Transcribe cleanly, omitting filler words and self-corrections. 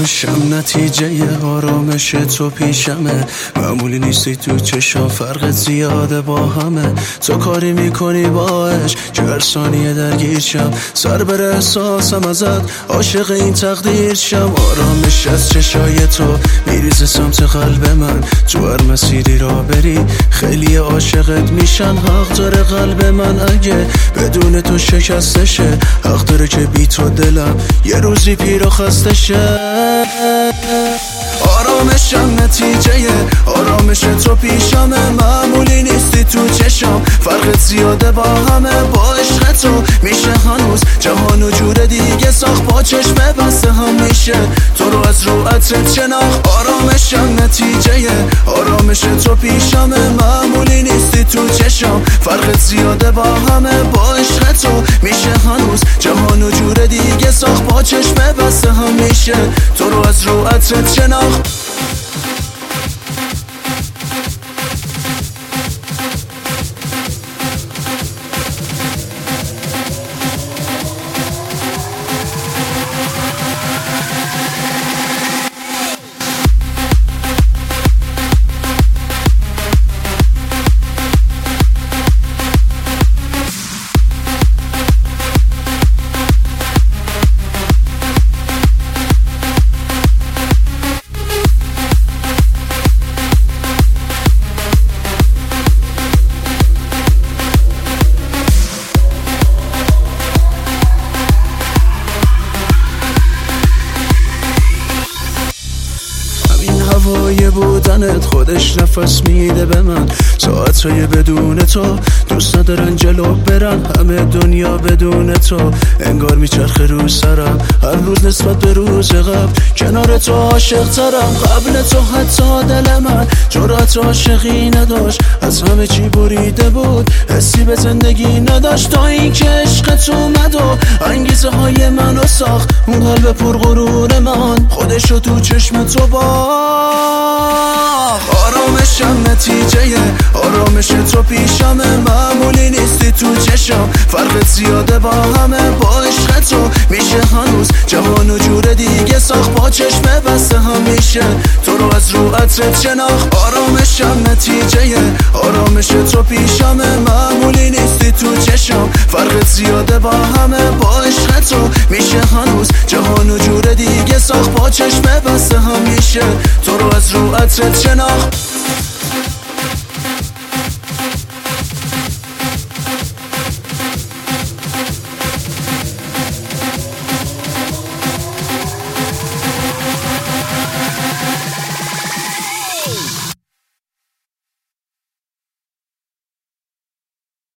آرامشم نتیجه آرامش تو پیشمه، معمولی نیستی تو چشم، فرقت زیاده با همه. تو کاری میکنی باش که هر ثانیه درگیر شم، سر بره احساسم ازت، عاشق این تقدیر شم. آرامش از چشای تو میریزه سمت قلب من، تو هر مسیری را بری خیلی عاشقت میشن. حق داره قلب من اگه بدون تو شکسته شه، حق داره که بی تو دلم یه روزی پیر و خسته شه. آرامشم نتیجه آرامش تو پیشمه، معمولی نیستی تو چشم، فرقت زیاده با همه. با عشق تو میشه هنوز جهان و جور دیگه ساخت، با چشم بسته هم میشه تو رو از رو عطرت شناخت. آرامشم نتیجه آرامش تو پیشمه، معمولی نیستی تو چشم، فرقت زیاده با همه. با عشق تو میشه هنوز جهان و جور دیگه ساخت، با چشم بسته هم میشه تو رو از رو عطرت شناخت. هوای بودنت خودش نفس میده به من، ساعتهای بدون تو دوست ندارن جلو برن، همه دنیا بدون تو انگار میچرخه رو سرم، هر روز نسبت به روز قبل کنار تو عاشق ترم. قبل تو حتی دل من جرأت عاشقی نداشت، از همه چی بریده بود حسی به زندگی نداشت، تا اینکه عشقت اومد و انگیزه های منو ساخت. اون قلب پرغرور من خودشو تو چشم تو با. آرامشم نتیجه آرامش تو پیشمه، معمولی نیستی تو چشم، فرقت زیاده با همه. با عشق تو میشه هنوز جهان و جور دیگه ساخت، با چشم بسته هم میشه تو رو از رو عطرت شناخت. آرامشم نتیجه آرامش تو پیشمه، معمولی نیستی تو چشم، فرقت زیاده با همه. با عشق تو میشه هنوز جهان و جور دیگه ساخت، با چشم بسته هم میشه تو رو از رو عطرت شناخت.